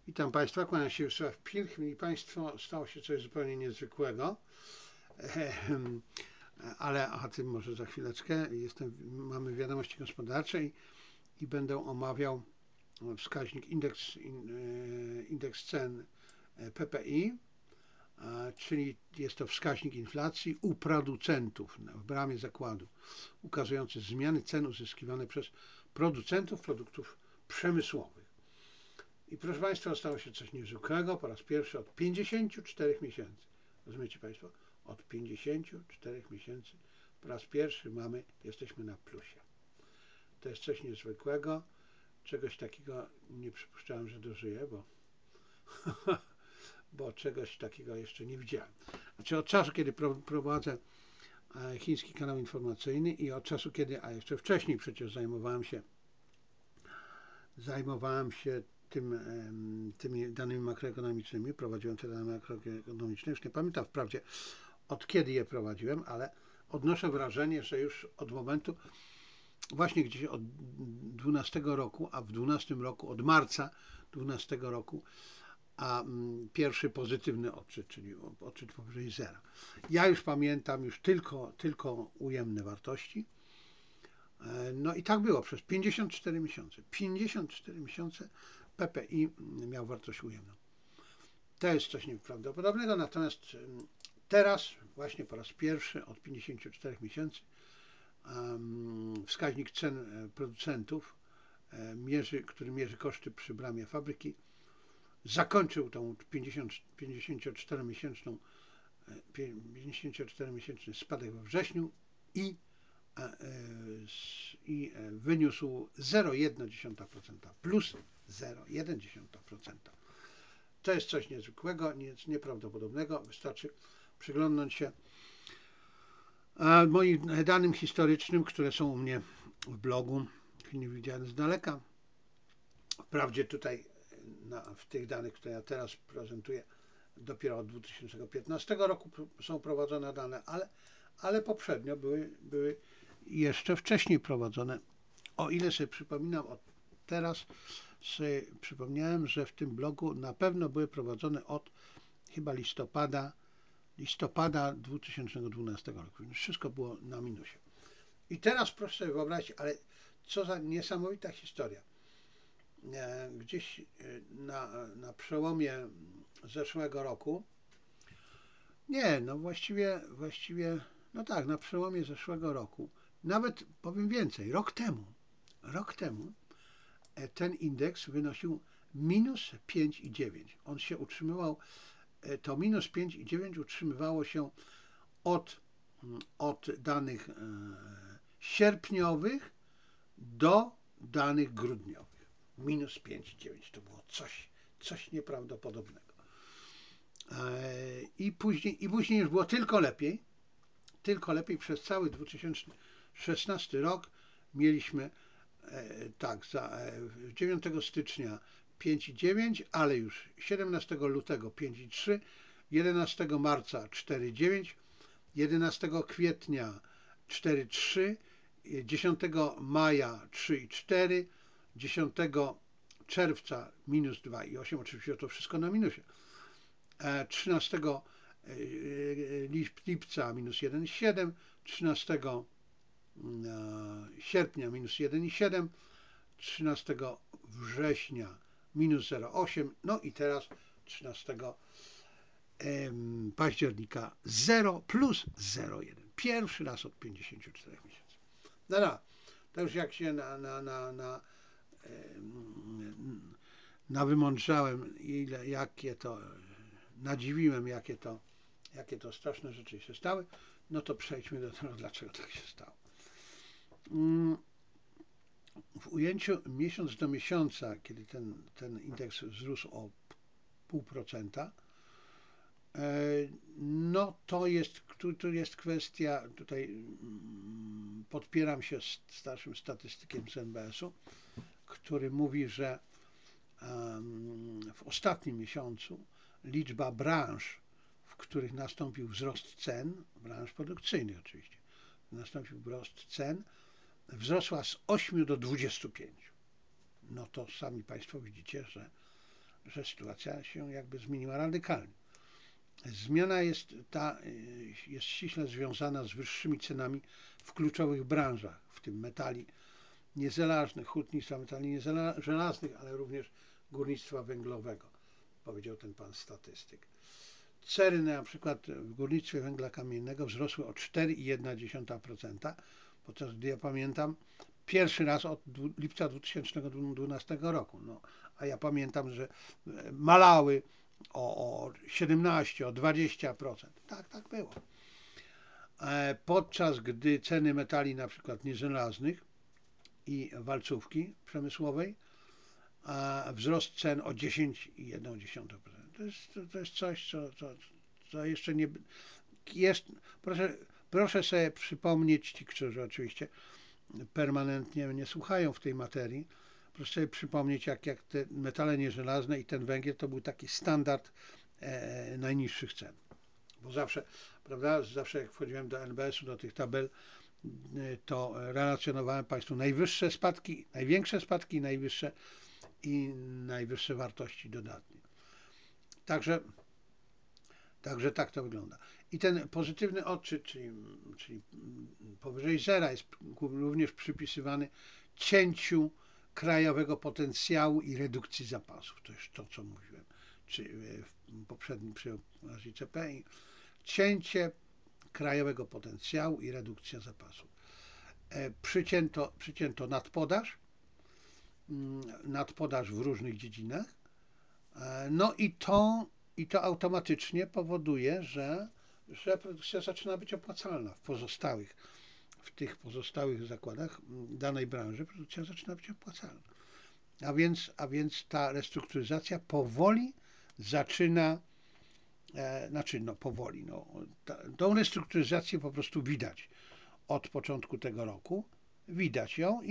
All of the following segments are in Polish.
Witam Państwa, kłaniam się Wiesław Pilch. Mili Państwo, stało się coś zupełnie niezwykłego, ale o tym może za chwileczkę. Mamy wiadomości gospodarcze i będę omawiał wskaźnik indeks cen PPI, czyli jest to wskaźnik inflacji u producentów w bramie zakładu, ukazujący zmiany cen uzyskiwane przez producentów produktów przemysłowych. I proszę Państwa, stało się coś niezwykłego po raz pierwszy od 54 miesięcy. Rozumiecie Państwo? Od 54 miesięcy po raz pierwszy jesteśmy na plusie. To jest coś niezwykłego. Czegoś takiego nie przypuszczałem, że dożyję, bo czegoś takiego jeszcze nie widziałem. Znaczy od czasu, kiedy prowadzę chiński kanał informacyjny i od czasu, kiedy, a jeszcze wcześniej przecież zajmowałem się tymi danymi makroekonomicznymi, prowadziłem te dane makroekonomiczne, już nie pamiętam wprawdzie od kiedy je prowadziłem, ale odnoszę wrażenie, że już od momentu właśnie gdzieś od 12 roku, a w 12 roku, od marca 12 roku, a pierwszy pozytywny odczyt, czyli odczyt powyżej zera. Ja już pamiętam już tylko ujemne wartości. No i tak było przez 54 miesiące. 54 miesiące PPI miał wartość ujemną. To jest coś nieprawdopodobnego, natomiast teraz właśnie po raz pierwszy od 54 miesięcy wskaźnik cen producentów, który mierzy koszty przy bramie fabryki, zakończył tą 54-miesięczny spadek we wrześniu i wyniósł 0,1%, plus 0,1%. To jest coś niezwykłego, nic nieprawdopodobnego. Wystarczy przyglądnąć się moim danym historycznym, które są u mnie w blogu, nie widziane z daleka. Wprawdzie tutaj w tych danych, które ja teraz prezentuję, dopiero od 2015 roku są prowadzone dane, ale poprzednio były jeszcze wcześniej prowadzone. O ile sobie przypominam, teraz sobie przypomniałem, że w tym blogu na pewno były prowadzone od chyba listopada 2012 roku. Więc wszystko było na minusie. I teraz proszę sobie wyobrazić, ale co za niesamowita historia. Gdzieś na przełomie zeszłego roku, no tak, na przełomie zeszłego roku, nawet powiem więcej, rok temu ten indeks wynosił minus 5,9. On się utrzymywał, to minus 5,9 utrzymywało się od danych sierpniowych do danych grudniowych. Minus 5,9 to było coś nieprawdopodobnego. I później już było tylko lepiej. Przez cały 2016 rok mieliśmy 9 stycznia 5,9, ale już 17 lutego 5,3, 11 marca 4,9, 11 kwietnia 4,3, 10 maja 3,4, 10 czerwca minus 2,8, oczywiście to wszystko na minusie. 13 lipca minus 1,7, 13 sierpnia minus 1,7, 13 września minus 0,8, no i teraz 13 października 0 plus 0,1. Pierwszy raz od 54 miesięcy. No, to już jak się nawymądrzałem, nadziwiłem, jakie to straszne rzeczy się stały, no to przejdźmy do tego, dlaczego tak się stało. W ujęciu miesiąc do miesiąca, kiedy ten indeks wzrósł o 0,5%, no to jest kwestia, tutaj podpieram się starszym statystykiem z NBS-u, który mówi, że w ostatnim miesiącu liczba branż, w których nastąpił wzrost cen, branż produkcyjnych oczywiście, nastąpił wzrost cen, wzrosła z 8 do 25. No to sami Państwo widzicie, że że sytuacja się jakby zmieniła radykalnie. Zmiana jest ściśle związana z wyższymi cenami w kluczowych branżach, w tym metali niezżelaznych, hutnictwa metali nieżelaznych, ale również górnictwa węglowego, powiedział ten pan statystyk. Ceny na przykład w górnictwie węgla kamiennego wzrosły o 4,1%, podczas gdy ja pamiętam pierwszy raz od lipca 2012 roku. No, a ja pamiętam, że malały o 17, o 20%. Tak było. Podczas gdy ceny metali na przykład nieżelaznych i walcówki przemysłowej, a wzrost cen o 10,1%. To jest coś, co jeszcze nie jest. Proszę sobie przypomnieć, ci, którzy oczywiście permanentnie nie słuchają w tej materii, proszę sobie przypomnieć, jak te metale nieżelazne i ten węgiel to był taki standard najniższych cen. Bo zawsze, prawda, zawsze jak wchodziłem do NBS-u, do tych tabel, to relacjonowałem Państwu najwyższe spadki, największe spadki, najwyższe wartości dodatnie. Także tak to wygląda. I ten pozytywny odczyt, czyli powyżej zera, jest również przypisywany cięciu krajowego potencjału i redukcji zapasów. To jest to, co mówiłem w poprzednim przy okazji CPI. Cięcie krajowego potencjału i redukcja zapasów. Przycięto nadpodaż w różnych dziedzinach. No i to automatycznie powoduje, że produkcja zaczyna być opłacalna w tych pozostałych zakładach danej branży produkcja zaczyna być opłacalna. A więc ta restrukturyzacja powoli zaczyna, tą restrukturyzację po prostu widać od początku tego roku. Widać ją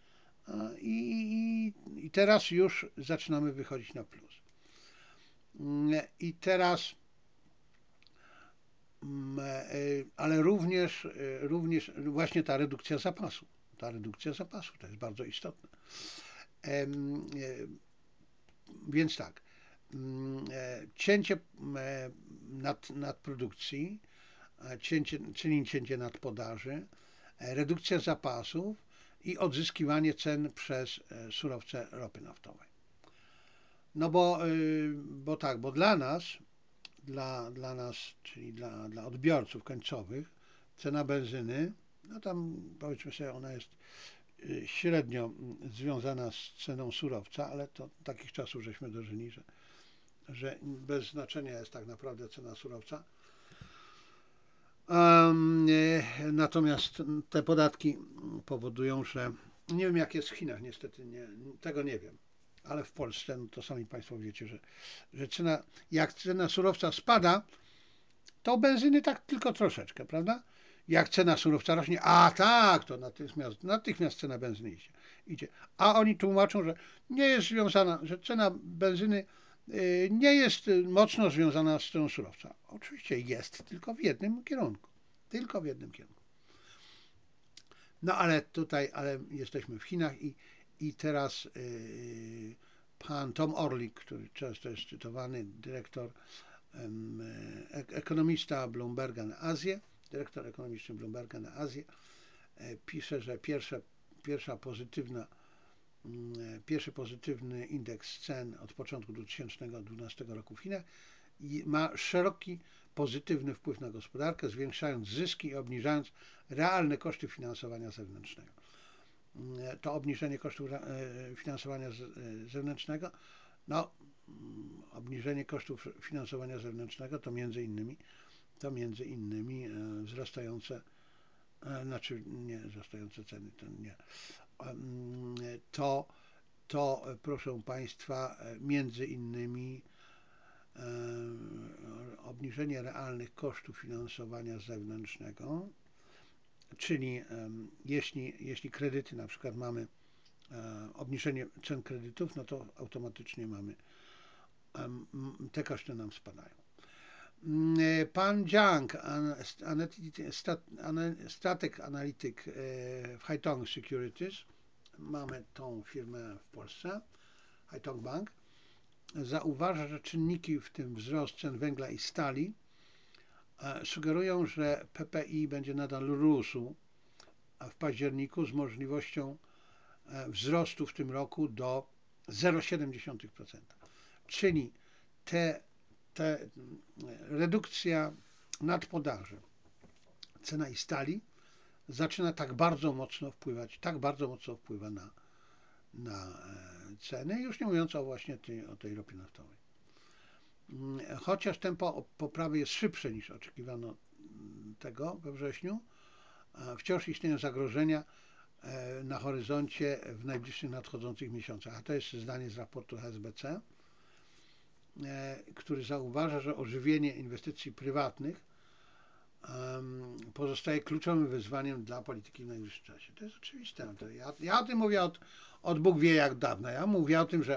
i teraz już zaczynamy wychodzić na plus. I teraz, ale również właśnie ta redukcja zapasu to jest bardzo istotne. Więc tak, cięcie nadprodukcji, czyli cięcie nadpodaży, redukcja zapasów i odzyskiwanie cen przez surowce ropy naftowej. No bo dla nas, czyli dla odbiorców końcowych, cena benzyny, no tam powiedzmy sobie, ona jest średnio związana z ceną surowca, ale to takich czasów żeśmy dożyli, że bez znaczenia jest tak naprawdę cena surowca. Natomiast te podatki powodują, że nie wiem jak jest w Chinach, niestety tego nie wiem, ale w Polsce, no to sami Państwo wiecie, że jak cena surowca spada, to benzyny tak tylko troszeczkę, prawda? Jak cena surowca rośnie, to natychmiast cena benzyny idzie. A oni tłumaczą, że nie jest związana, że cena benzyny nie jest mocno związana z ceną surowca. Oczywiście jest, tylko w jednym kierunku. No ale jesteśmy w Chinach i teraz pan Tom Orlik, który często jest cytowany, ekonomista Bloomberga na Azję, dyrektor ekonomiczny Bloomberga na Azję, pisze, że pierwszy pozytywny indeks cen od początku 2012 roku w Chinach ma szeroki pozytywny wpływ na gospodarkę, zwiększając zyski i obniżając realne koszty finansowania zewnętrznego. To obniżenie kosztów finansowania zewnętrznego, obniżenie kosztów finansowania zewnętrznego to między innymi wzrastające, nie wzrastające ceny, to proszę Państwa, między innymi obniżenie realnych kosztów finansowania zewnętrznego, czyli jeśli kredyty, na przykład mamy obniżenie cen kredytów, no to automatycznie te koszty nam spadają. Pan Jiang, strateg analityk w Haitong Securities, mamy tą firmę w Polsce, Haitong Bank, zauważa, że czynniki, w tym wzrost cen węgla i stali, sugerują, że PPI będzie nadal rósł w październiku z możliwością wzrostu w tym roku do 0,7%. Czyli te redukcja nadpodaży cena i stali zaczyna tak bardzo mocno wpływa na ceny, już nie mówiąc właśnie o tej ropie naftowej. Chociaż tempo poprawy jest szybsze niż oczekiwano tego we wrześniu, wciąż istnieją zagrożenia na horyzoncie w najbliższych nadchodzących miesiącach. A to jest zdanie z raportu HSBC, który zauważa, że ożywienie inwestycji prywatnych pozostaje kluczowym wyzwaniem dla polityki w najbliższym czasie. To jest oczywiste. Ja o tym mówię od Bóg wie jak dawna. Ja mówię o tym,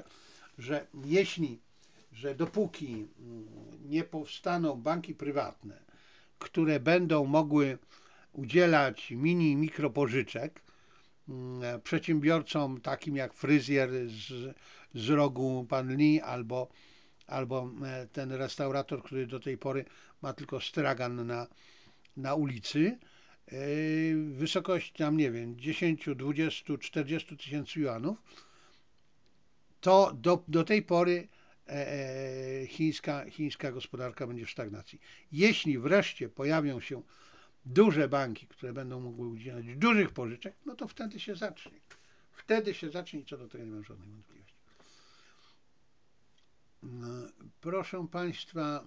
że dopóki nie powstaną banki prywatne, które będą mogły udzielać mini i mikropożyczek przedsiębiorcom takim jak fryzjer z rogu pan Lee albo ten restaurator, który do tej pory ma tylko stragan na ulicy, wysokość tam, nie wiem, 10, 20, 40 tysięcy juanów, to do tej pory chińska gospodarka będzie w stagnacji. Jeśli wreszcie pojawią się duże banki, które będą mogły udzielać dużych pożyczek, no to wtedy się zacznie. Wtedy się zacznie i co do tego nie mam żadnej wątpliwości. Proszę Państwa,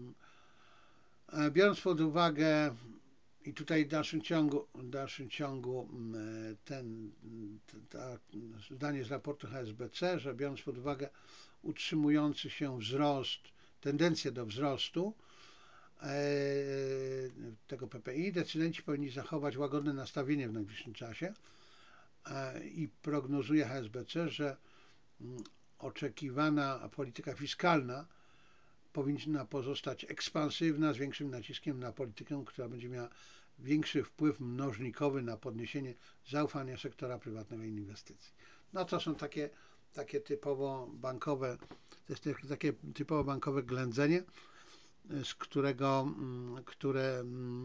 biorąc pod uwagę i tutaj w dalszym ciągu zdanie z raportu HSBC, że biorąc pod uwagę utrzymujący się wzrost, tendencję do wzrostu tego PPI, decydenci powinni zachować łagodne nastawienie w najbliższym czasie i prognozuje HSBC, że oczekiwana polityka fiskalna powinna pozostać ekspansywna z większym naciskiem na politykę, która będzie miała większy wpływ mnożnikowy na podniesienie zaufania sektora prywatnego i inwestycji. No to są takie typowo bankowe, to jest takie typowo bankowe ględzenie, z które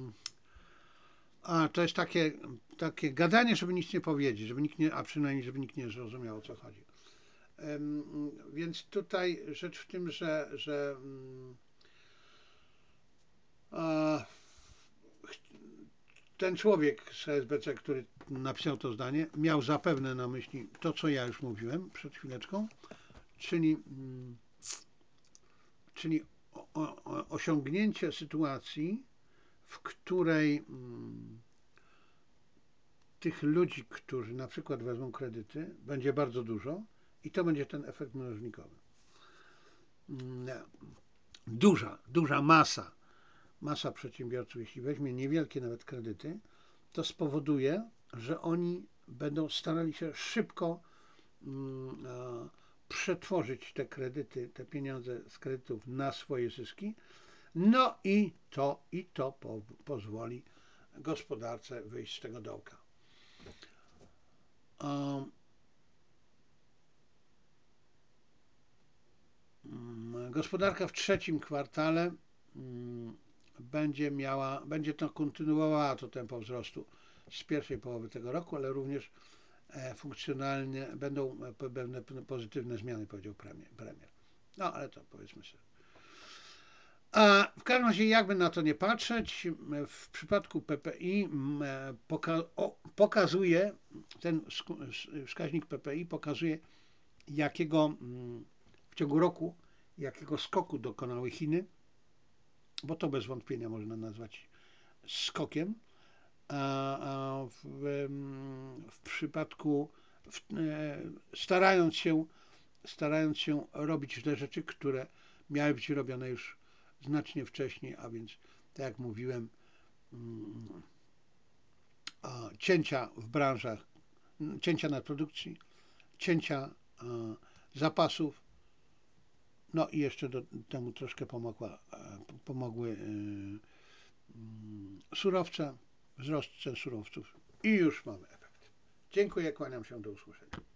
to jest takie gadanie, żeby nic nie powiedzieć, a przynajmniej żeby nikt nie zrozumiał, o co chodzi. Więc tutaj rzecz w tym, że ten człowiek z HSBC, który napisał to zdanie, miał zapewne na myśli to, co ja już mówiłem przed chwileczką, czyli osiągnięcie sytuacji, w której tych ludzi, którzy na przykład wezmą kredyty, będzie bardzo dużo i to będzie ten efekt mnożnikowy. Duża masa przedsiębiorców, jeśli weźmie niewielkie nawet kredyty, to spowoduje, że oni będą starali się szybko przetworzyć te kredyty, te pieniądze z kredytów na swoje zyski, no i to pozwoli gospodarce wyjść z tego dołka. Gospodarka w trzecim kwartale będzie to kontynuowała to tempo wzrostu z pierwszej połowy tego roku, ale również funkcjonalnie będą pewne pozytywne zmiany, powiedział premier. No, ale to powiedzmy sobie. A w każdym razie, jakby na to nie patrzeć, w przypadku PPI pokazuje, ten wskaźnik PPI pokazuje, w ciągu roku, jakiego skoku dokonały Chiny, bo to bez wątpienia można nazwać skokiem, a w przypadku starając się robić te rzeczy, które miały być robione już znacznie wcześniej, a więc tak jak mówiłem, cięcia w branżach, cięcia nadprodukcji, cięcia zapasów, no i jeszcze temu troszkę pomogły surowce, wzrost cen surowców i już mamy efekt. Dziękuję, kłaniam się, do usłyszenia.